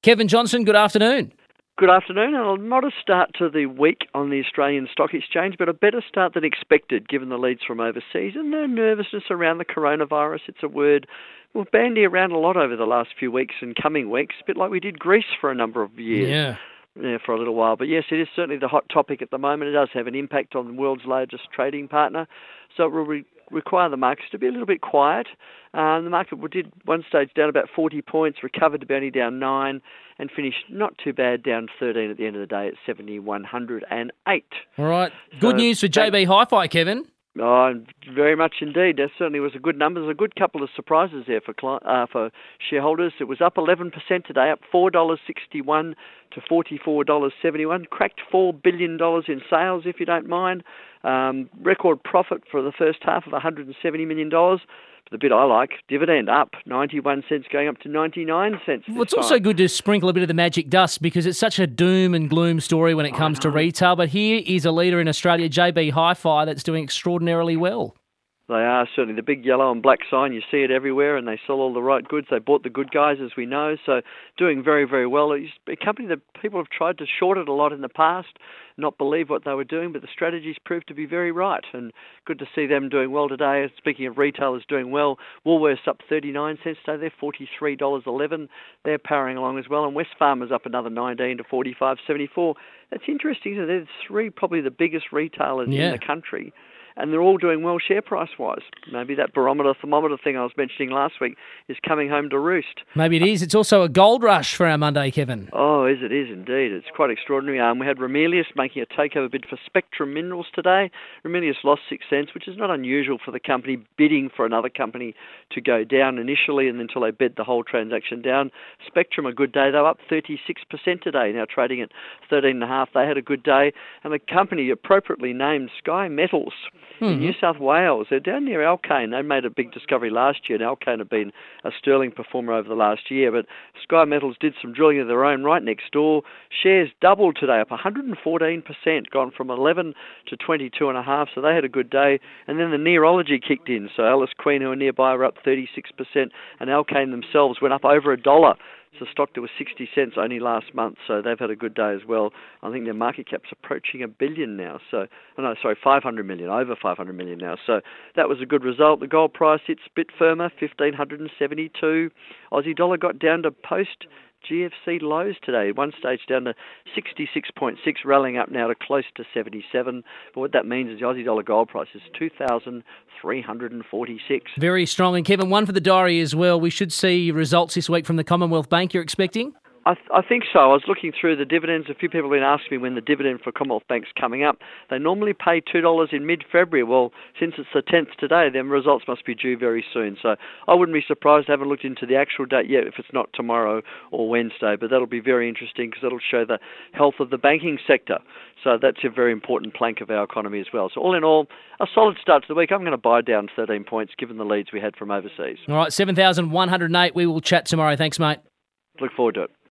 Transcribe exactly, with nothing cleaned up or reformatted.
Kevin Johnson, good afternoon. Good afternoon, and a modest start to the week on the Australian Stock Exchange, but a better start than expected given the leads from overseas and the nervousness around the coronavirus. It's a word we'll bandy around a lot over the last few weeks and coming weeks, a bit like we did Greece for a number of years. Yeah. Yeah, for a little while. But yes, it is certainly the hot topic at the moment. It does have an impact on the world's largest trading partner, so it will re- require the markets to be a little bit quiet. Um, the market did one stage down about forty points, recovered to be only down nine, and finished not too bad, down thirteen at the end of the day at seven thousand one hundred eight. All right. Good So, news for J B Hi-Fi, Kevin. Oh, very much indeed. There certainly was a good number. There's a good couple of surprises there for cli- uh, for shareholders. It was up eleven percent today, up four dollars sixty-one to forty-four dollars seventy-one. Cracked four billion dollars in sales, if you don't mind. Um, record profit for the first half of one hundred seventy million dollars. The bit I like, dividend up ninety-one cents going up to ninety-nine cents. Well, it's also good to sprinkle a bit of the magic dust because it's such a doom and gloom story when it comes to retail. But here is a leader in Australia, J B Hi-Fi, that's doing extraordinarily well. They are certainly the big yellow and black sign. You see it everywhere, and they sell all the right goods. They bought the good guys, as we know, so doing very, very well. It's a company that people have tried to short it a lot in the past, not believe what they were doing, but the strategies proved to be very right, and good to see them doing well today. Speaking of retailers doing well, Woolworths up thirty-nine cents today. They're forty-three dollars eleven. They're powering along as well, and Wesfarmers up another nineteen to forty-five forty-four. That's interesting. There's three probably the biggest retailers Yeah. in the country, and they're all doing well share price-wise. Maybe that barometer, thermometer thing I was mentioning last week is coming home to roost. Maybe it is. It's also a gold rush for our Monday, Kevin. Oh, is it is indeed. It's quite extraordinary. Um, we had Ramelius making a takeover bid for Spectrum Minerals today. Ramelius lost six cents, which is not unusual for the company bidding for another company to go down initially and until they bid the whole transaction down. Spectrum, a good day. They were up thirty-six percent today, now trading at thirteen and a half. They had a good day. And the company appropriately named Sky Metals in Mm-hmm. New South Wales. They're down near Alkane. They made a big discovery last year, and Alkane have been a sterling performer over the last year. But Sky Metals did some drilling of their own right next door. Shares doubled today, up one hundred fourteen percent, gone from eleven to twenty-two and a half. So they had a good day. And then the neurology kicked in. So Alice Queen, who are nearby, were up thirty-six percent, and Alkane themselves went up over a dollar. So stock that was sixty cents only last month, so they've had a good day as well. I think their market cap's approaching a billion now. So, oh no, sorry, five hundred million, over five hundred million now. So that was a good result. The gold price hits a bit firmer, fifteen seventy-two. Aussie dollar got down to post G F C lows today. At one stage down to sixty-six point six, rallying up now to close to seventy-seven. But what that means is the Aussie dollar gold price is two thousand three hundred forty-six. Very strong. And Kevin, one for the diary as well. We should see results this week from the Commonwealth Bank you're expecting? I, th- I think so. I was looking through the dividends. A few people have been asking me when the dividend for Commonwealth Bank's coming up. They normally pay two dollars in mid-February. Well, since it's the tenth today, then results must be due very soon. So I wouldn't be surprised. I haven't looked into the actual date yet if it's not tomorrow or Wednesday, but that'll be very interesting because that'll show the health of the banking sector. So that's a very important plank of our economy as well. So all in all, a solid start to the week. I'm going to buy down thirteen points given the leads we had from overseas. All right, seven thousand one hundred eight. We will chat tomorrow. Thanks, mate. Look forward to it.